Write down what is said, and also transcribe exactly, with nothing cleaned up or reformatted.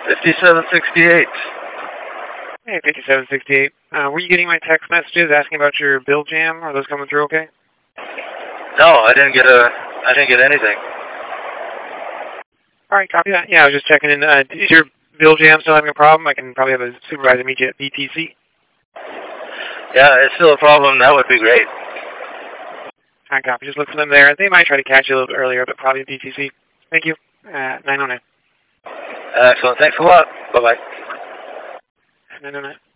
fifty-seven sixty-eight. Hey, fifty-seven sixty-eight. Uh, were you getting my text messages asking about your bill jam? Are those coming through okay? No, I didn't get a. I didn't get anything. All right, copy that. Yeah, I was just checking in. Uh, is your bill jam still having a problem? I can probably have a supervisor meet you at B T C. Yeah, it's still a problem. That would be great. All right, copy. Just look for them there. They might try to catch you a little bit earlier, but probably at B T C. Thank you. Uh, nine oh nine. Excellent. Thanks a lot. Bye-bye. nine oh nine.